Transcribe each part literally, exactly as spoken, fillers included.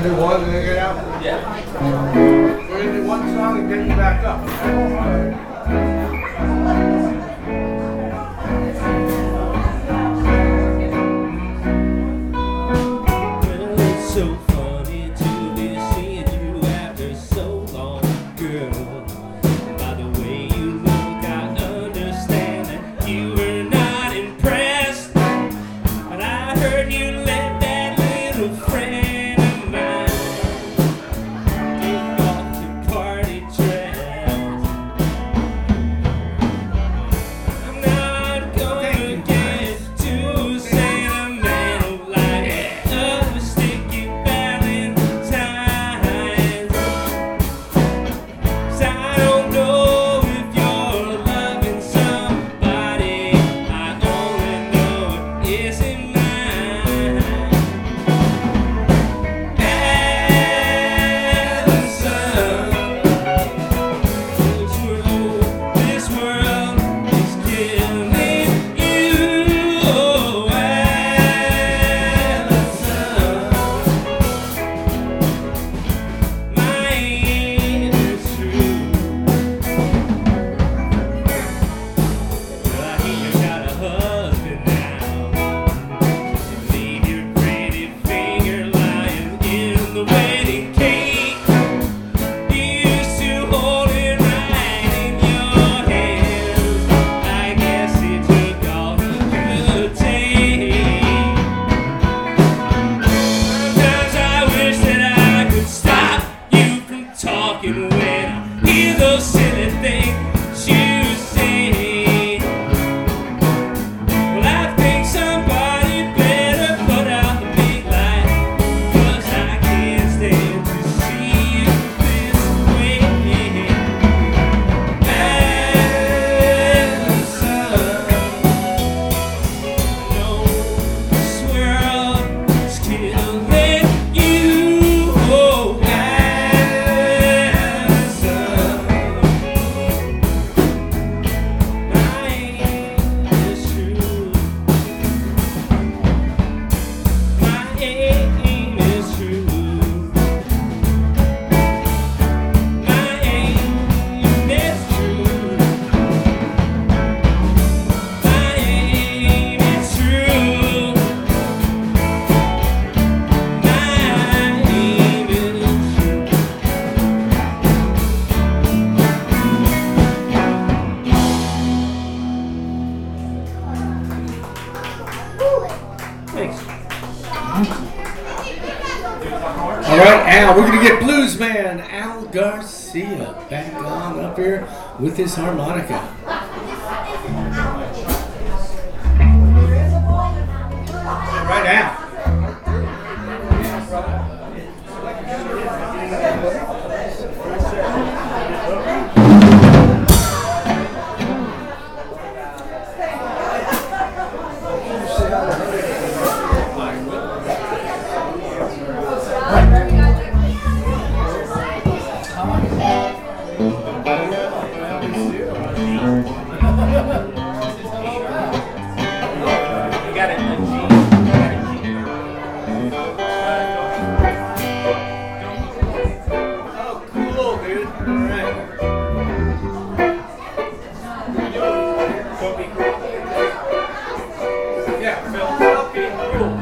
gonna do one and then get out? Yeah. We're gonna do one song and get you back up. Well, it's so funny to be seeing you after so long, girl. By the way you look, I understand that you were not impressed. But I heard you let that little friend of mine take off your party dress. I'm not gonna get too sentimental like a sticky Valentine's. 'Cause I don't know if you're loving somebody. I only know it isn't mine. Allison, this world, this world is killing you. Oh, Allison, my aim is true. Well, I hear you got a husband now. Leave your pretty finger lying in the wedding cake. You used to hold it right in your hands. I guess he took all he could take. Sometimes I wish that I could stop you from talking when I hear those silly things you say. Well, I think somebody better put out the big light, 'cause I can't stand to see you this way. Allison, no, this world is killing you. Oh, Allison, my aim is true. My aim is true. My aim is true. My aim is true. Thanks. All right, Al, we're going to get blues man Al Garcia back on up here with his harmonica. Right now. You got it. Oh, cool, dude. All right. Yeah, Phil. Okay, cool.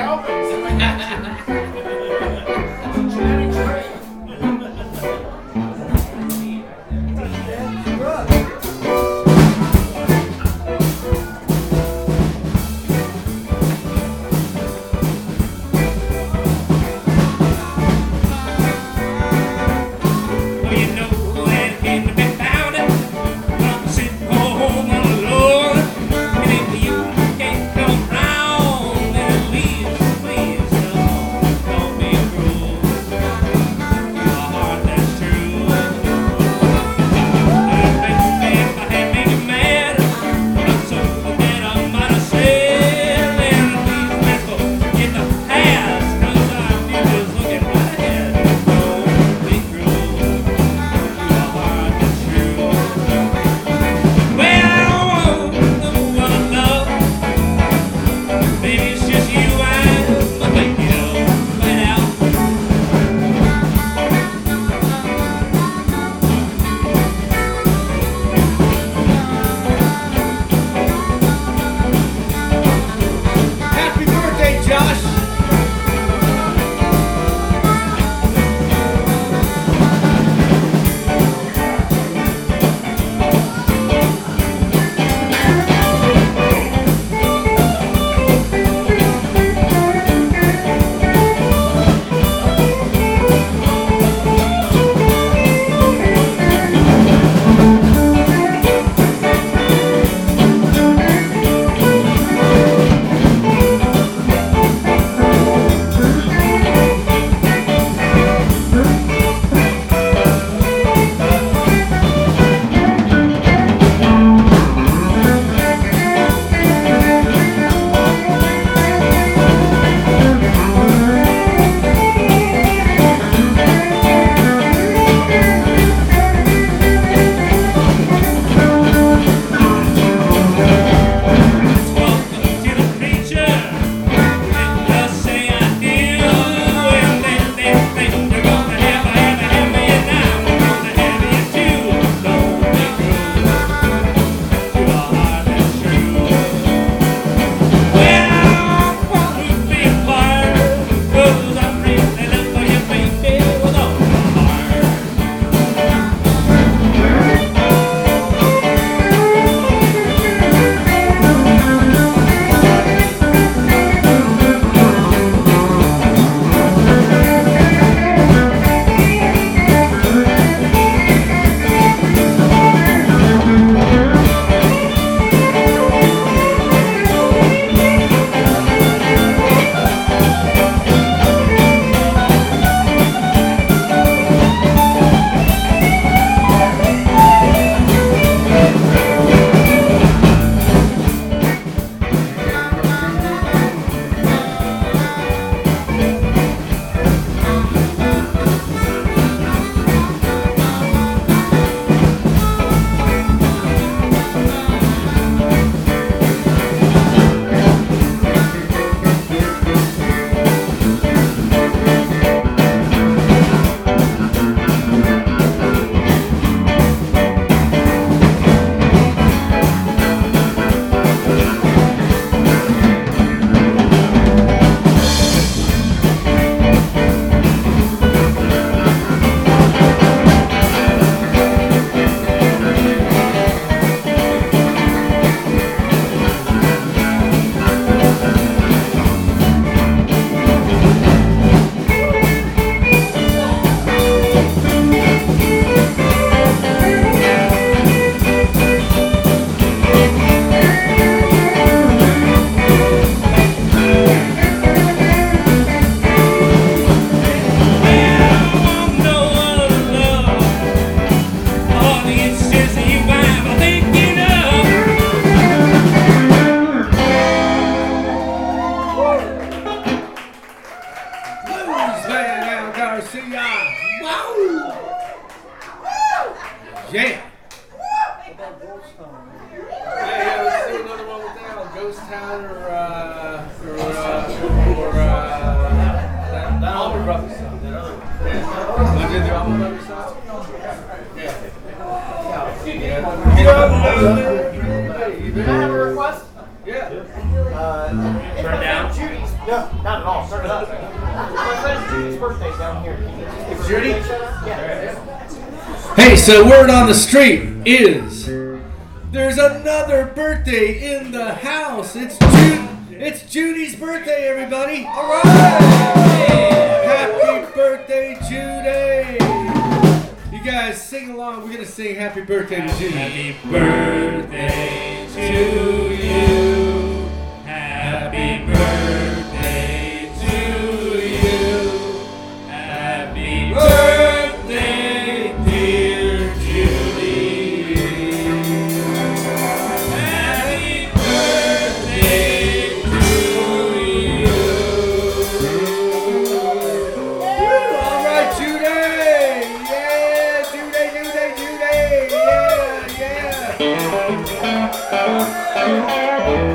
Well, you know that it can't be found. I'm sitting home alone. And if you can't come round, then at least please know brother's son. That other. Yeah. I did the other brother's son. Yeah. Can I have a request? Yeah. Uh, Turn down. Judy's. No, not at all. Turn it up. My friend Judy's birthday down here. Can you just give her a Judy? birthday shout out? Yeah. Hey, so word on the street is there's another birthday in the house. It's Ju- It's Judy's birthday, everybody. All right. Happy birthday, Judy. You guys sing along. We're going to sing happy birthday to Judy. Happy birthday to you. Happy birthday to you. Happy birthday, dear Judy. Happy birthday to you. All right, Judy. Yeah, Judy, Judy, Judy. Yeah, yeah.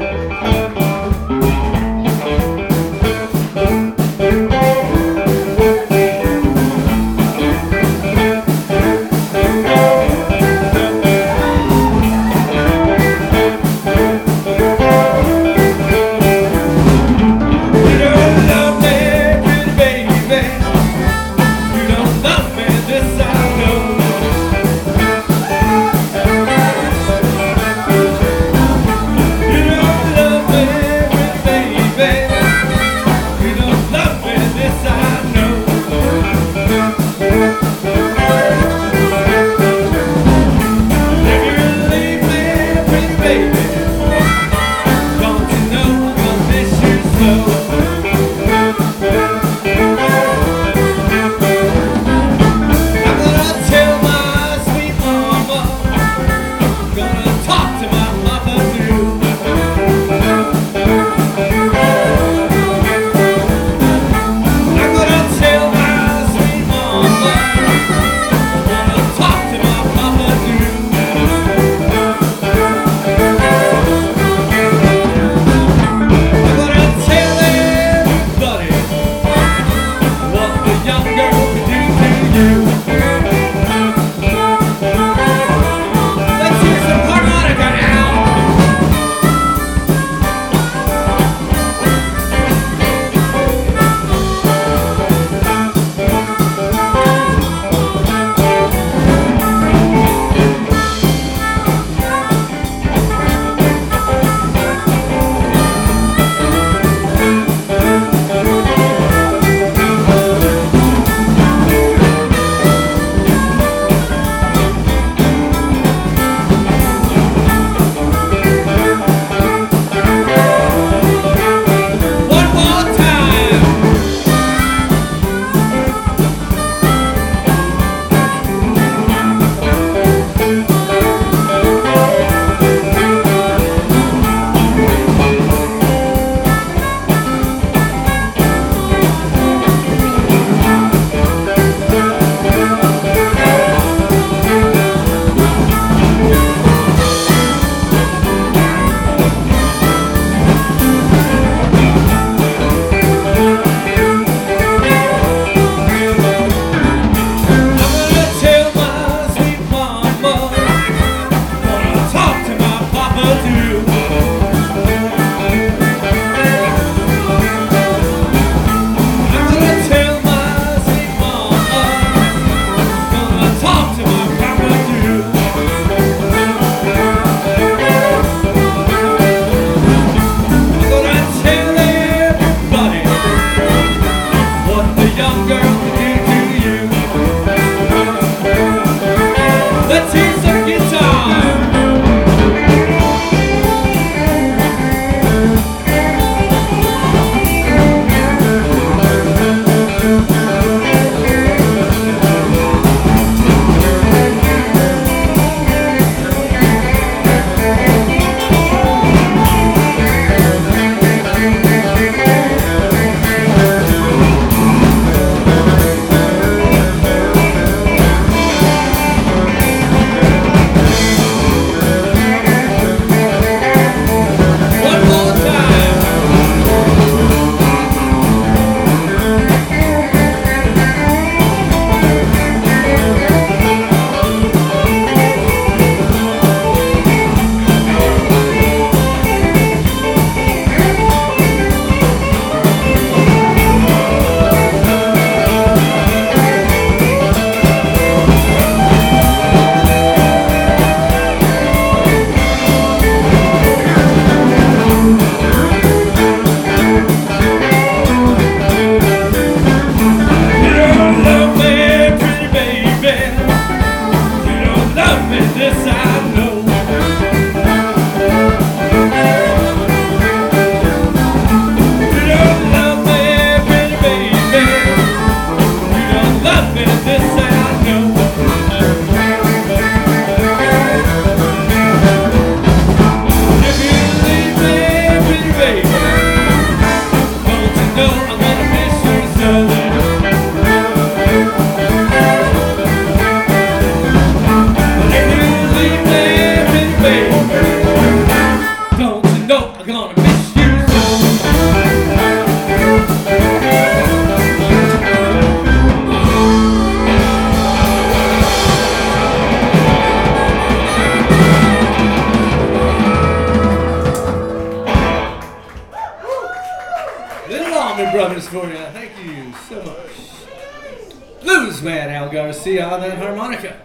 Little Allman Brothers for you. Thank you so much. Bluesman Al Garcia on that harmonica.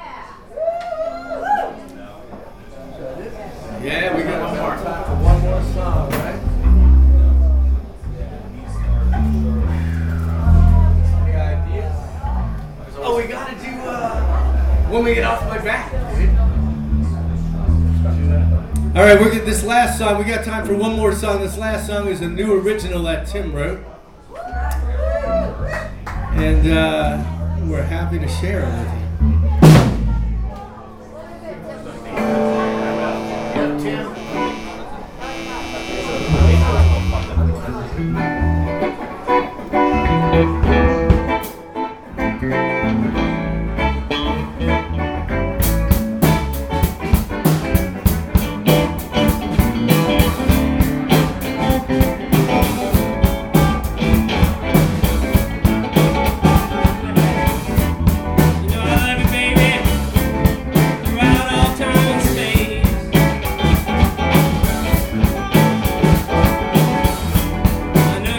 Yeah, we got one more time for one more song, right? Any ideas? Oh, we gotta do uh, When We Get Off My Back. All right, we're getting this last song. We got time for one more song. This last song is a new original that Tim wrote, and uh, we're happy to share it with you. I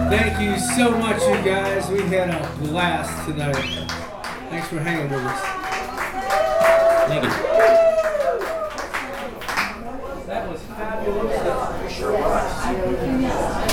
Thank you so much, you guys. We had a blast tonight. Thanks for hanging with us. Thank you.